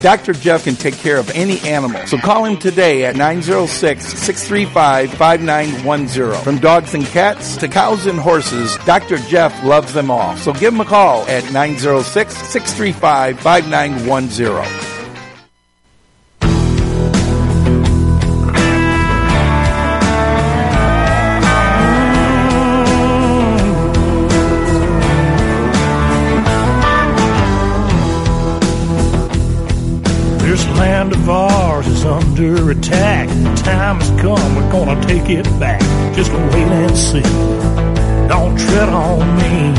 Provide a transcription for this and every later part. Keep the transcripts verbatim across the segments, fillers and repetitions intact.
Doctor Jeff can take care of any animal, so call him today at nine oh six, six three five, five nine one zero. From dogs and cats to cows and horses, Doctor Jeff loves them all. So give him a call at nine oh six, six three five, five nine one zero. Land of ours is under attack. The time has come, we're gonna take it back. Just wait and see. Don't tread on me.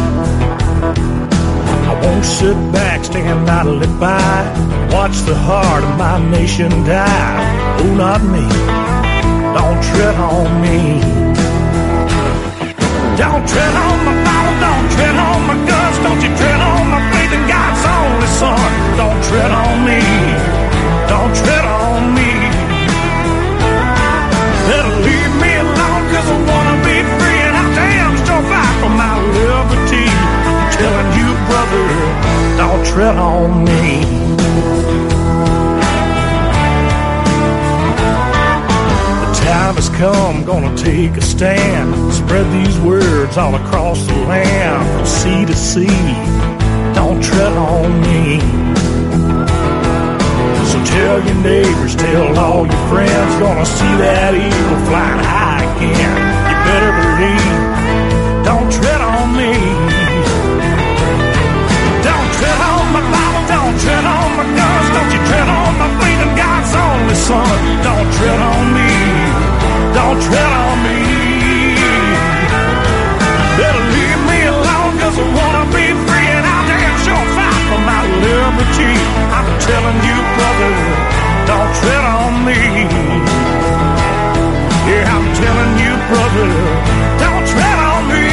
I won't sit back, stand idly by, watch the heart of my nation die. Oh, not me. Don't tread on me. Don't tread on my Bible, don't tread on my guns, don't you tread on my faith in God's only Son. Don't tread on me. Don't tread on me. Better leave me alone, cause I wanna be free, and I damn sure fight for my liberty. I'm telling you, brother, don't tread on me. The time has come, gonna take a stand. Spread these words all across the land, from sea to sea. Don't tread on me. So tell your neighbors, tell all your friends, gonna see that eagle flying high again. You better believe, don't tread on me. Don't tread on my Bible, don't tread on my guns, don't you tread on my faith in God's only Son. Don't tread on me, don't tread on me. Better leave me alone, cause I wanna be free, and I'll damn sure fight for my liberty. I'm telling you, brother, don't tread on me. Yeah, I'm telling you, brother, don't tread on me.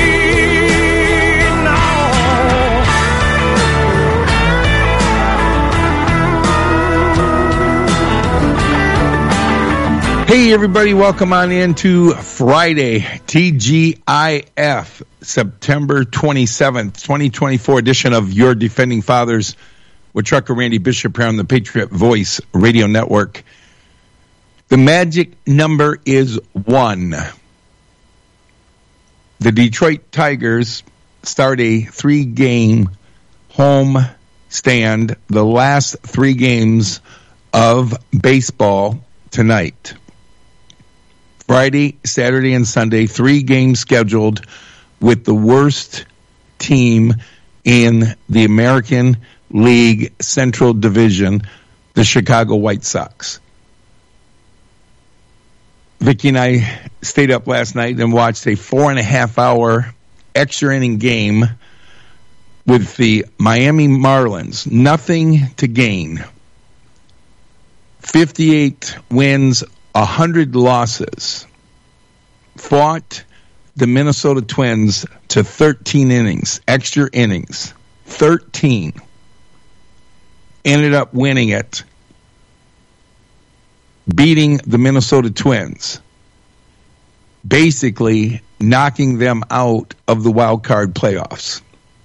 No. Hey, everybody, welcome on into Friday, T G I F, September twenty-seventh, twenty twenty-four edition of Your Defending Fathers with Trucker Randy Bishop here on the Patriot Voice Radio Network. The magic number is one. The Detroit Tigers start a three-game home stand, the last three games of baseball tonight. Friday, Saturday, and Sunday, three games scheduled with the worst team in the American League Central Division, the Chicago White Sox. Vicki and I stayed up last night and watched a four and a half hour extra inning game with the Miami Marlins. Nothing to gain. fifty-eight wins, one hundred losses. Fought the Minnesota Twins to thirteen innings, extra innings. thirteen. Ended up winning it, beating the Minnesota Twins, basically knocking them out of the wild card playoffs.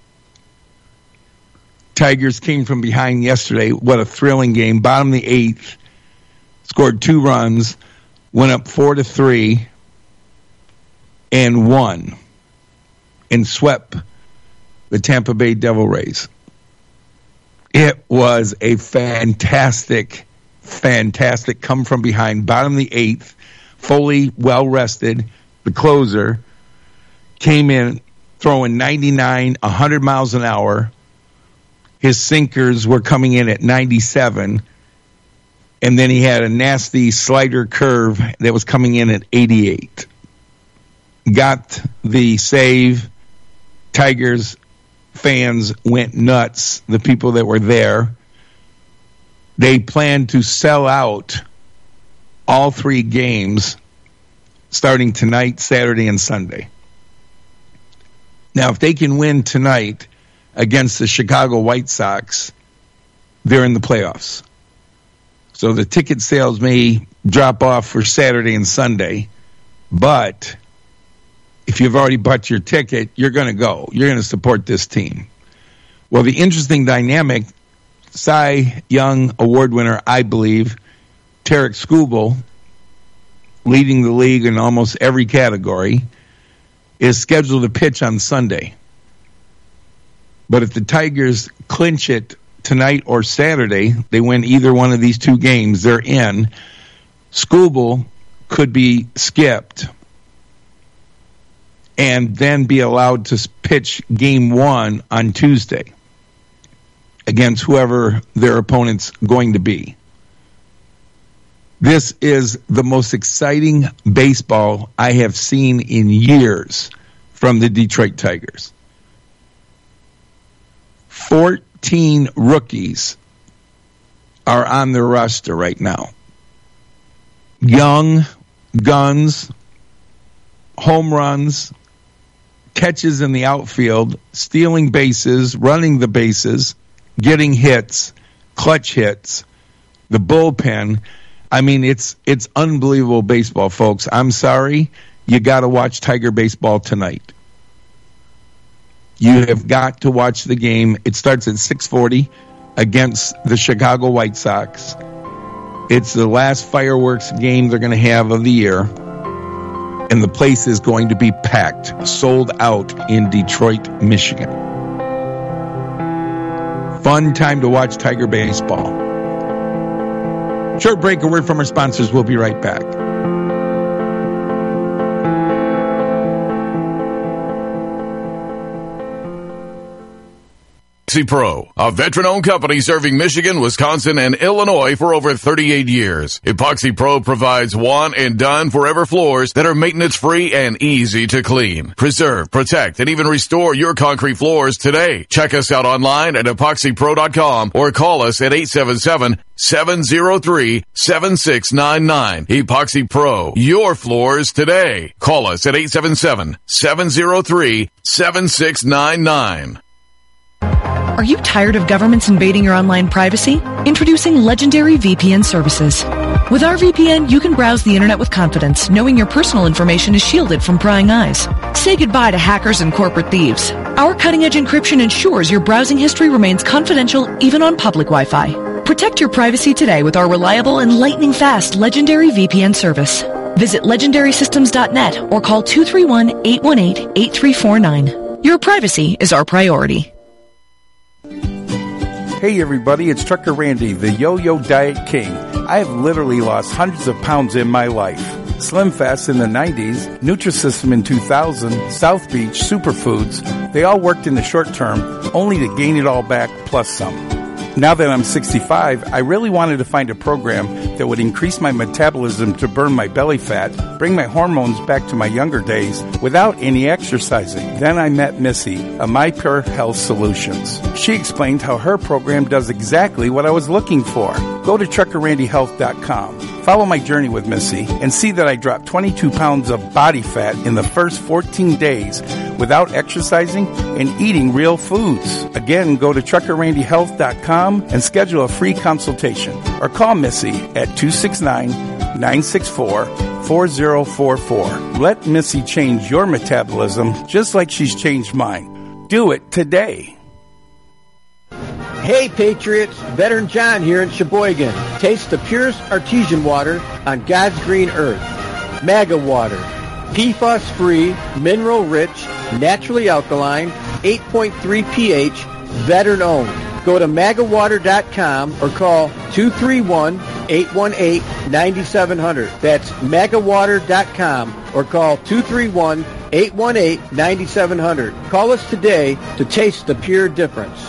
Tigers came from behind yesterday. What a thrilling game. Bottom of the eighth, scored two runs, went up four to three, and won, and swept the Tampa Bay Devil Rays. It was a fantastic, fantastic come from behind. Bottom of the eighth, Foley, well rested, the closer, came in throwing ninety-nine, one hundred miles an hour. His sinkers were coming in at ninety-seven, and then he had a nasty slider curve that was coming in at eighty-eight. Got the save. Tigers fans went nuts, the people that were there. They plan to sell out all three games starting tonight, Saturday, and Sunday. Now, if they can win tonight against the Chicago White Sox, they're in the playoffs. So the ticket sales may drop off for Saturday and Sunday, but if you've already bought your ticket, you're going to go. You're going to support this team. Well, the interesting dynamic Cy Young Award winner, I believe, Tarik Skubal, leading the league in almost every category, is scheduled to pitch on Sunday. But if the Tigers clinch it tonight or Saturday, they win either one of these two games, they're in. Skubal could be skipped and then be allowed to pitch game one on Tuesday against whoever their opponent's going to be. This is the most exciting baseball I have seen in years from the Detroit Tigers. fourteen rookies are on their roster right now. Young guns, home runs, catches in the outfield, stealing bases, running the bases, getting hits, clutch hits, the bullpen. I mean, it's it's unbelievable baseball, folks. I'm sorry. You got to watch Tiger baseball tonight. You have got to watch the game. It starts at six forty against the Chicago White Sox. It's the last fireworks game they're going to have of the year. And the place is going to be packed, sold out in Detroit, Michigan. Fun time to watch Tiger baseball. Short break, a word from our sponsors. We'll be right back. Epoxy Pro, a veteran-owned company serving Michigan, Wisconsin, and Illinois for over thirty-eight years. Epoxy Pro provides one-and-done forever floors that are maintenance-free and easy to clean. Preserve, protect, and even restore your concrete floors today. Check us out online at epoxy pro dot com or call us at eight seven seven, seven zero three, seven six nine nine. Epoxy Pro, your floors today. Call us at eight seven seven, seven zero three, seven six nine nine. Are you tired of governments invading your online privacy? Introducing Legendary V P N services. With our V P N, you can browse the internet with confidence, knowing your personal information is shielded from prying eyes. Say goodbye to hackers and corporate thieves. Our cutting-edge encryption ensures your browsing history remains confidential even on public Wi-Fi. Protect your privacy today with our reliable and lightning-fast Legendary V P N service. Visit legendary systems dot net or call two three one, eight one eight, eight three four nine. Your privacy is our priority. Hey everybody, it's Trucker Randy, the Yo-Yo Diet King. I have literally lost hundreds of pounds in my life. Slim Fast in the nineties, Nutrisystem in two thousand, South Beach, Superfoods, they all worked in the short term, only to gain it all back plus some. Now that I'm sixty-five, I really wanted to find a program that would increase my metabolism to burn my belly fat, bring my hormones back to my younger days without any exercising. Then I met Missy of My Pure Health Solutions. She explained how her program does exactly what I was looking for. Go to trucker randy health dot com. Follow my journey with Missy and see that I dropped twenty-two pounds of body fat in the first fourteen days without exercising and eating real foods. Again, go to trucker randy health dot com and schedule a free consultation or call Missy at two six nine, nine six four, four zero four four. Let Missy change your metabolism just like she's changed mine. Do it today. Hey Patriots, Veteran John here in Sheboygan. Taste the purest artesian water on God's green earth. MAGA water. P FAS-free, mineral-rich, naturally alkaline, eight point three pH, veteran-owned. Go to maga water dot com or call two three one, eight one eight, nine seven zero zero. That's maga water dot com or call two three one, eight one eight, nine seven zero zero. Call us today to taste the pure difference.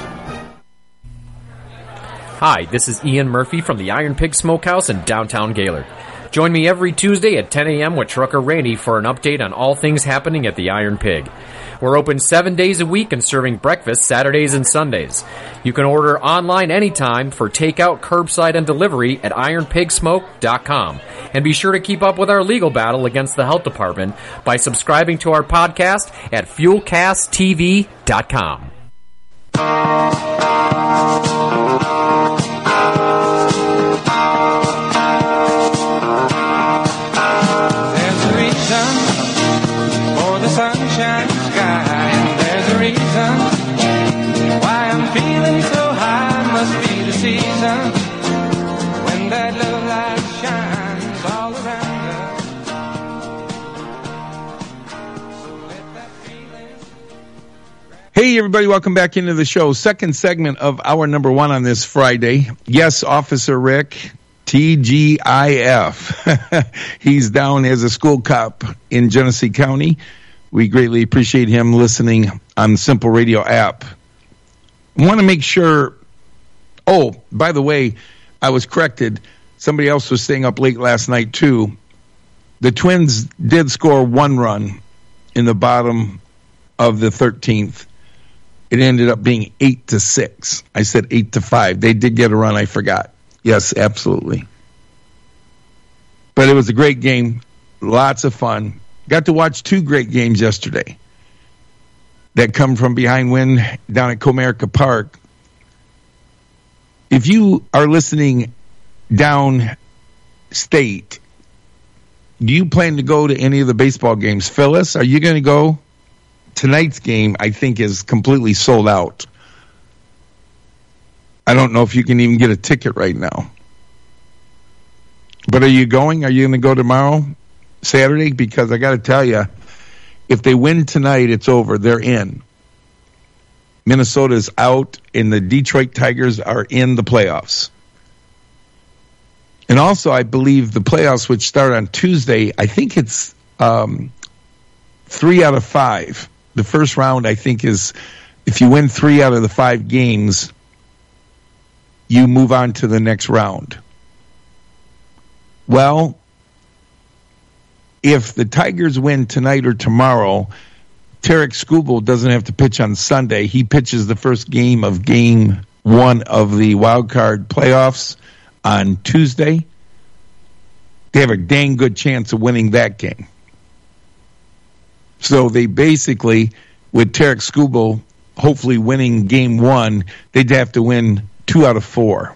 Hi, this is Ian Murphy from the Iron Pig Smokehouse in downtown Gaylord. Join me every Tuesday at ten a.m. with Trucker Randy for an update on all things happening at the Iron Pig. We're open seven days a week and serving breakfast Saturdays and Sundays. You can order online anytime for takeout, curbside, and delivery at iron pig smoke dot com. And be sure to keep up with our legal battle against the health department by subscribing to our podcast at fuel cast t v dot com. Why I'm feeling so high must be the Hey, everybody, welcome back into the show. Second segment of hour number one on this Friday. Yes, Officer Rick, T G I F. He's down as a school cop in Genesee County. We greatly appreciate him listening on the Simple Radio app. I want to make sure, oh, by the way, I was corrected. Somebody else was staying up late last night, too. The Twins did score one run in the bottom of the thirteenth. It ended up being eight to six. I said eight to five. They did get a run. I forgot. Yes, absolutely. But it was a great game. Lots of fun. Got to watch two great games yesterday that come from behind win down at Comerica Park. If you are listening down state, do you plan to go to any of the baseball games? Phyllis, are you going to go? Tonight's game, I think, is completely sold out. I don't know if you can even get a ticket right now. But are you going? Are you going to go tomorrow, Saturday? Because I got to tell you, if they win tonight, it's over. They're in. Minnesota's out, and the Detroit Tigers are in the playoffs. And also, I believe the playoffs, which start on Tuesday, I think it's um, three out of five. The first round, I think, is if you win three out of the five games, you move on to the next round. Well, if the Tigers win tonight or tomorrow, Tarek Skubal doesn't have to pitch on Sunday. He pitches the first game of game one of the wild card playoffs on Tuesday. They have a dang good chance of winning that game. So they basically, with Tarek Skubal hopefully winning game one, they'd have to win two out of four.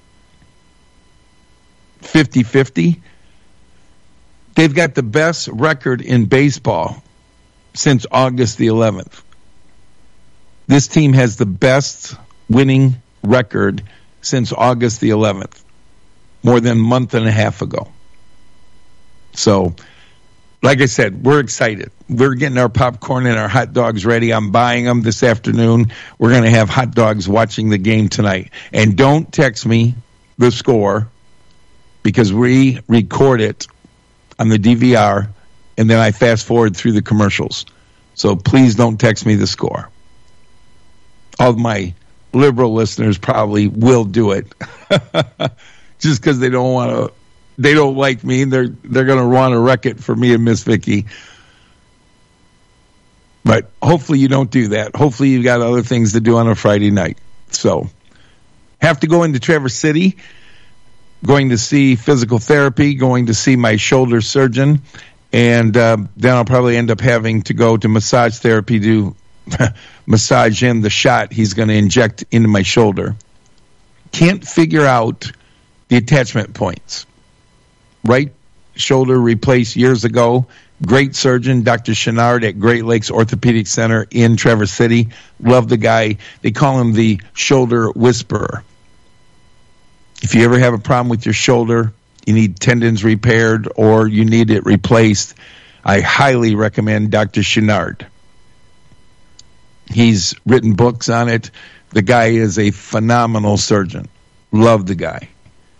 fifty-fifty. They've got the best record in baseball since August the eleventh. This team has the best winning record since August the eleventh, more than a month and a half ago. So, like I said, we're excited. We're getting our popcorn and our hot dogs ready. I'm buying them this afternoon. We're going to have hot dogs watching the game tonight. And don't text me the score, because we record it on the D V R, and then I fast forward through the commercials. So please don't text me the score. All of my liberal listeners probably will do it, just because they don't want to. They don't like me. They're they're going to want to wreck it for me and Miss Vicky. But hopefully you don't do that. Hopefully you've got other things to do on a Friday night. So, have to go into Traverse City, going to see physical therapy, going to see my shoulder surgeon, and uh, then I'll probably end up having to go to massage therapy to massage in the shot he's going to inject into my shoulder. Can't figure out the attachment points. Right shoulder replaced years ago. Great surgeon, Doctor Chenard at Great Lakes Orthopedic Center in Traverse City. Love the guy. They call him the shoulder whisperer. If you ever have a problem with your shoulder, you need tendons repaired or you need it replaced, I highly recommend Doctor Chenard. He's written books on it. The guy is a phenomenal surgeon. Love the guy.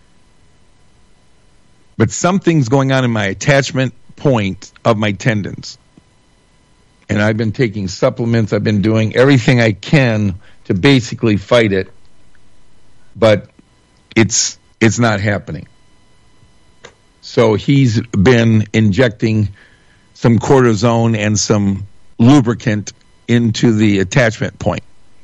But something's going on in my attachment point of my tendons. And I've been taking supplements. I've been doing everything I can to basically fight it. But it's it's not happening. So he's been injecting some cortisone and some lubricant into the attachment point.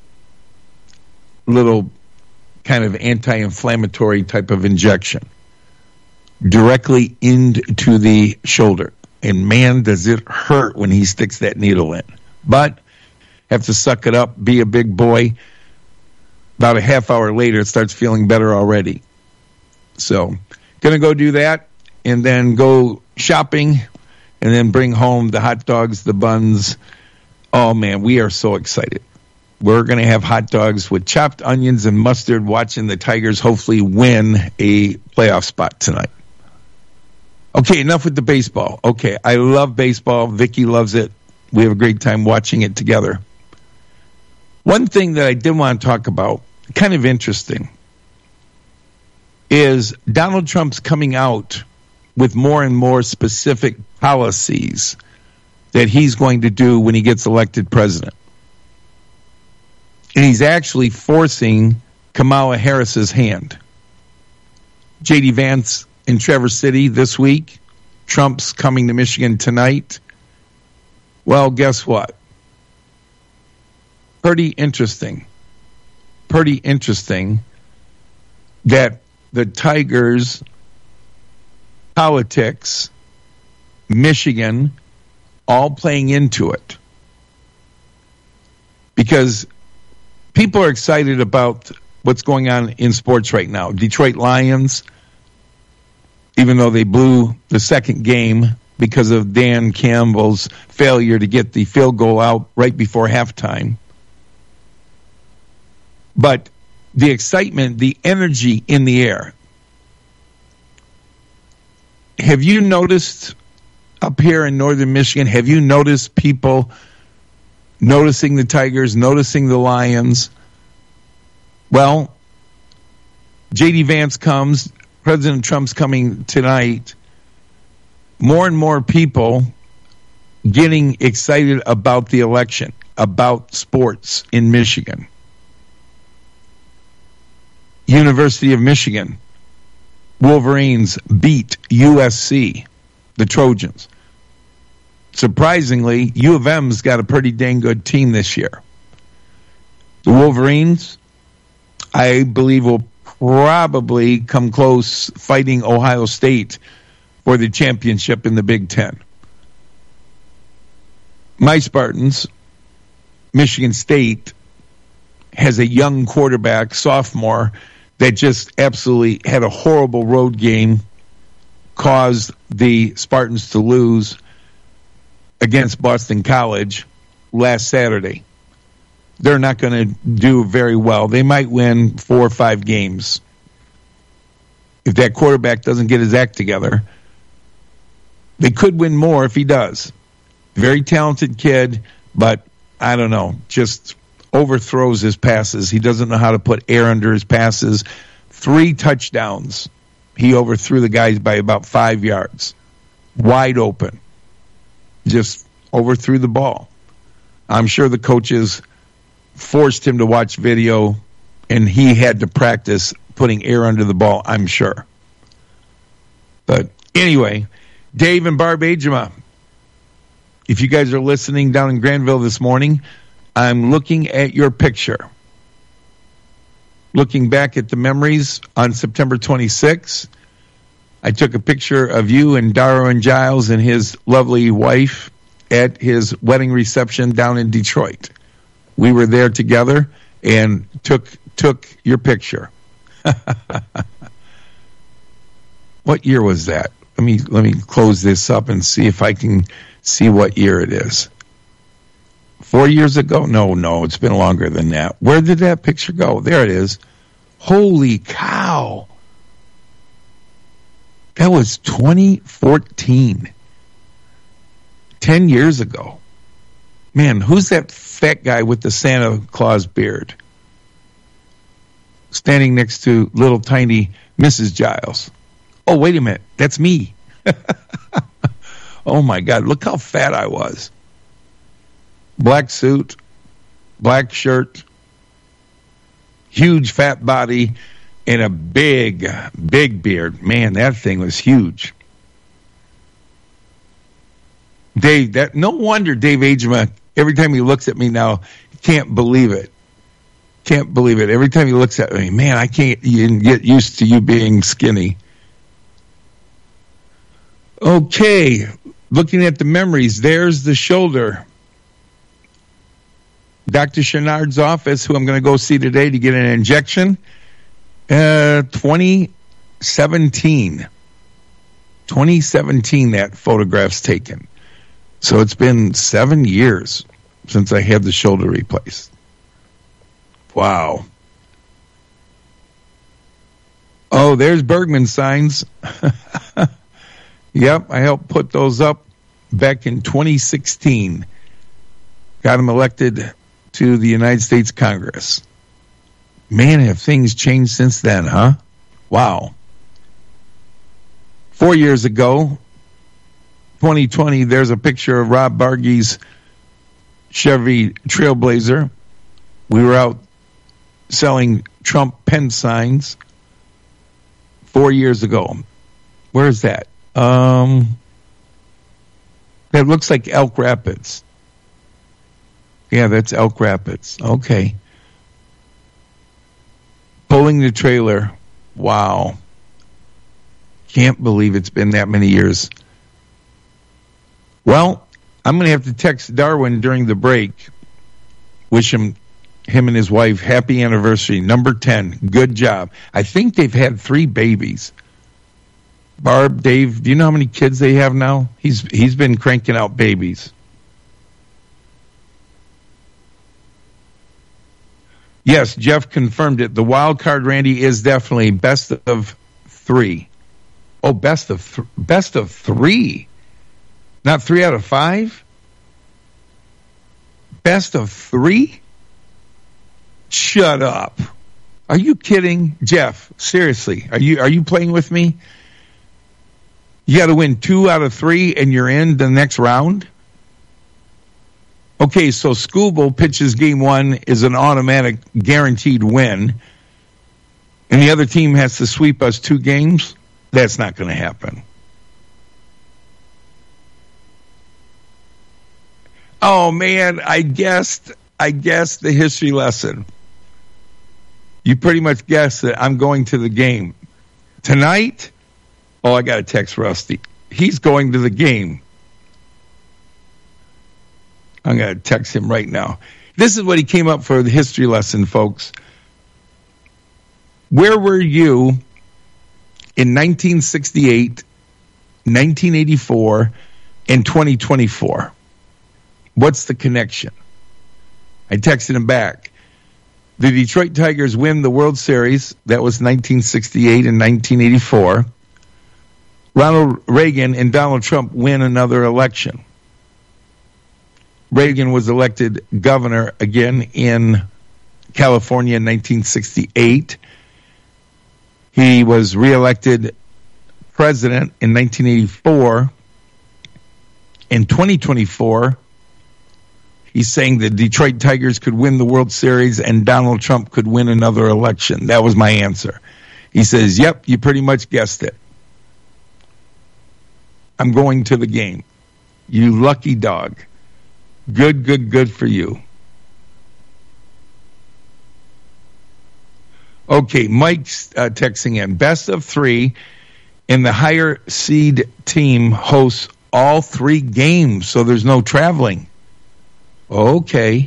Little kind of anti-inflammatory type of injection directly into the shoulder. And man, does it hurt when he sticks that needle in. But have to suck it up, be a big boy. About a half hour later, it starts feeling better already. So, going to go do that and then go shopping and then bring home the hot dogs, the buns. Oh, man, we are so excited. We're going to have hot dogs with chopped onions and mustard watching the Tigers hopefully win a playoff spot tonight. Okay, enough with the baseball. Okay, I love baseball. Vicky loves it. We have a great time watching it together. One thing that I did want to talk about, kind of interesting, is Donald Trump's coming out with more and more specific policies that he's going to do when he gets elected president. And he's actually forcing Kamala Harris's hand. J D Vance in Traverse City this week. Trump's coming to Michigan tonight. Well, guess what? Pretty interesting. Pretty interesting that the Tigers, politics, Michigan, all playing into it. Because people are excited about what's going on in sports right now. Detroit Lions, even though they blew the second game because of Dan Campbell's failure to get the field goal out right before halftime. But the excitement, the energy in the air. Have you noticed up here in northern Michigan, have you noticed people noticing the Tigers, noticing the Lions? Well, J D Vance comes, President Trump's coming tonight. More and more people getting excited about the election, about sports in Michigan. University of Michigan, Wolverines beat U S C, the Trojans. Surprisingly, U of M's got a pretty dang good team this year. The Wolverines, I believe, will probably come close fighting Ohio State for the championship in the Big Ten. My Spartans, Michigan State, has a young quarterback, sophomore, that just absolutely had a horrible road game, caused the Spartans to lose against Boston College last Saturday. They're not going to do very well. They might win four or five games. If that quarterback doesn't get his act together, they could win more if he does. Very talented kid, but I don't know, just overthrows his passes. He doesn't know how to put air under his passes. Three touchdowns. He overthrew the guys by about five yards. Wide open. Just overthrew the ball. I'm sure the coaches forced him to watch video, and he had to practice putting air under the ball, I'm sure. But anyway, Dave and Barb Ajema, if you guys are listening down in Granville this morning, I'm looking at your picture. Looking back at the memories on September twenty-sixth, I took a picture of you and Darwin Giles and his lovely wife at his wedding reception down in Detroit. We were there together and took took your picture. What year was that? Let me let me close this up and see if I can see what year it is. Four years ago? No, no, it's been longer than that. Where did that picture go? There it is. Holy cow. That was twenty fourteen. Ten years ago. Man, who's that fat guy with the Santa Claus beard? Standing next to little tiny Missus Giles. Oh, wait a minute. That's me. Oh, my God. Look how fat I was. Black suit, black shirt, huge fat body, and a big, big beard. Man, that thing was huge. Dave, that no wonder Dave Ajema, every time he looks at me now, can't believe it. Can't believe it. Every time he looks at me, man, I can't even get used to you being skinny. Okay, looking at the memories, there's the shoulder. Doctor Chenard's office, who I'm going to go see today to get an injection. Uh, twenty seventeen. twenty seventeen, that photograph's taken. So it's been seven years since I had the shoulder replaced. Wow. Oh, there's Bergman signs. Yep, I helped put those up back in twenty sixteen. Got him elected to the United States Congress. Man, have things changed since then, huh? Wow. Four years ago, twenty twenty, there's a picture of Rob Bargy's Chevy Trailblazer. We were out selling Trump pen signs four years ago. Where is that? Um, that looks like Elk Rapids. Yeah, that's Elk Rapids. Okay. Pulling the trailer. Wow. Can't believe it's been that many years. Well, I'm going to have to text Darwin during the break. Wish him, him and his wife, happy anniversary. Number ten. Good job. I think they've had three babies. Barb, Dave, do you know how many kids they have now? He's he's been cranking out babies. Yes, Jeff confirmed it. The wild card, Randy, is definitely best of three. Oh, best of th- best of three. Not three out of five? Best of three? Shut up. Are you kidding? Jeff, seriously, are you are you playing with me? You got to win two out of three and you're in the next round? Okay, so Scooble pitches game one is an automatic guaranteed win, and the other team has to sweep us two games? That's not going to happen. Oh, man, I guessed, I guessed the history lesson. You pretty much guessed that I'm going to the game. Tonight, oh, I got to text Rusty. He's going to the game. I'm going to text him right now. This is what he came up for the history lesson, folks. Where were you in nineteen sixty-eight, nineteen eighty-four, and twenty twenty-four? What's the connection? I texted him back. The Detroit Tigers win the World Series. That was nineteen sixty-eight and nineteen eighty-four. Ronald Reagan and Donald Trump win another election. Reagan was elected governor again in California in nineteen sixty-eight. He was reelected president in nineteen eighty-four. In twenty twenty-four, he's saying the Detroit Tigers could win the World Series and Donald Trump could win another election. That was my answer. He says, yep, you pretty much guessed it. I'm going to the game. You lucky dog. Good, good, good for you. Okay, Mike's uh, texting in. Best of three, and the higher seed team hosts all three games, so there's no traveling. Okay.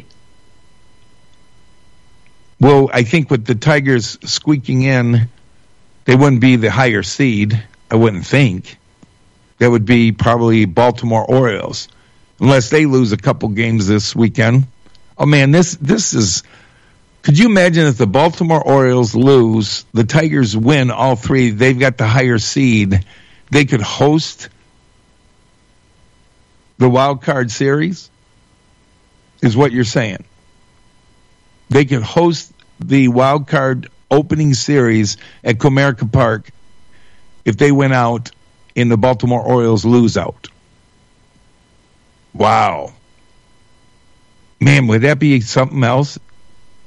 Well, I think with the Tigers squeaking in, they wouldn't be the higher seed, I wouldn't think. That would be probably Baltimore Orioles, unless they lose a couple games this weekend. Oh, man, this this is... Could you imagine if the Baltimore Orioles lose, the Tigers win all three, they've got the higher seed, they could host the wild card series? Is what you're saying. They could host the wild card opening series at Comerica Park if they went out and the Baltimore Orioles lose out. Wow. Man, would that be something else?